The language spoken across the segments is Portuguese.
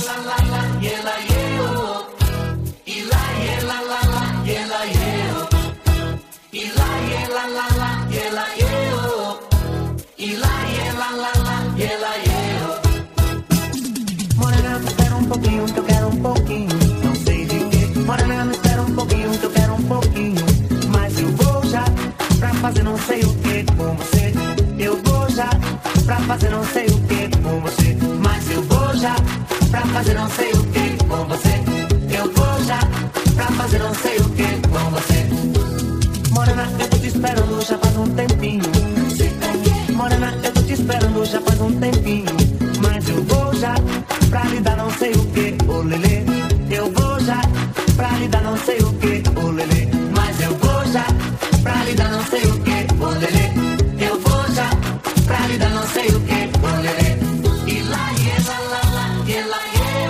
Morena, me espera um pouquinho que eu quero um pouquinho, não sei de quê. Morena, me espera um pouquinho que eu quero um pouquinho, mas eu vou já pra fazer não sei o que com você. Eu vou já pra fazer não sei o que com você, mas eu vou já pra fazer não sei o que com você. Eu vou já pra fazer não sei o que com você. Morena, eu tô te esperando já faz um tempinho. Morena, eu tô te esperando já faz um tempinho, mas eu vou já pra lhe dar não sei o que, ô lelê. Eu vou já pra lhe dar não sei o que, ô lelê. Mas eu vou já pra lhe dar não sei o que, ô lelê. Eu vou já pra lhe dar não sei o que, ô lelê. E lá, e lá, lá, lá, e lá,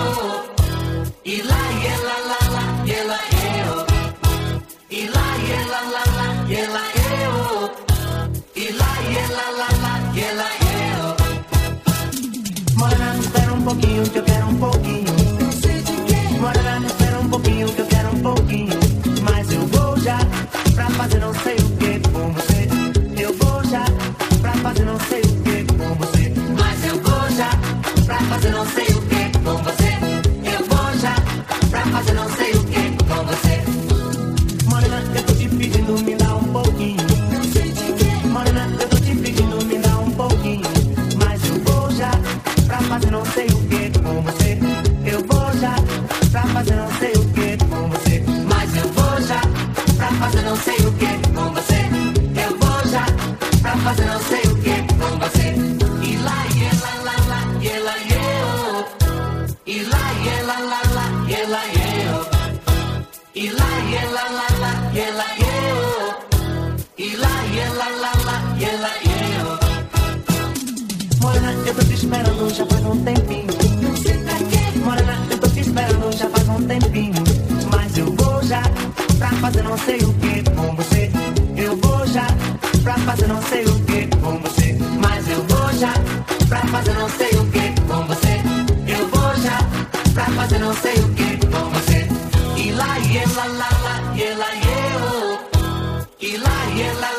eu. E lá, e lá, lá, lá, e lá, eu. E lá, e lá, lá, lá, e lá, eu. E lá, e lá, lá, lá, e lá, eu. Morena, me espera um pouquinho que eu quero um pouquinho. Morena, me espera um pouquinho que eu quero um pouquinho, mas eu vou já pra fazer não sei o que com você. Eu vou já pra fazer não sei o que com você, mas eu vou já pra fazer não sei o que com você. Eu vou já pra fazer não sei o que com você. Morena, eu tô te pedindo, me dá um pouquinho. Morena, eu tô te pedindo, me dá um pouquinho, mas eu vou já pra fazer não sei o que com você. Eu vou já pra fazer não sei o que com você, mas eu vou já pra fazer não sei o que com você. Eu vou já pra fazer não sei o que com você. E lá, e lá, lá, lá, e lá, eu. E lá, e lá, lá, lá, e lá, eu. E lá, e lá, lá, lá, e lá, eu. E lá, e lá, lá, lá, e lá, eu. Morena, eu tô te esperando já faz um tempinho. Morena, eu tô te esperando já faz um tempinho, mas eu vou já pra fazer não sei o que com você. Eu vou já pra fazer não sei o que com você, mas eu vou já pra fazer não sei o que com você. Eu vou já pra fazer não sei o que com você. E lá, e lá, lá, lá, e lá, eu. E lá, e lá,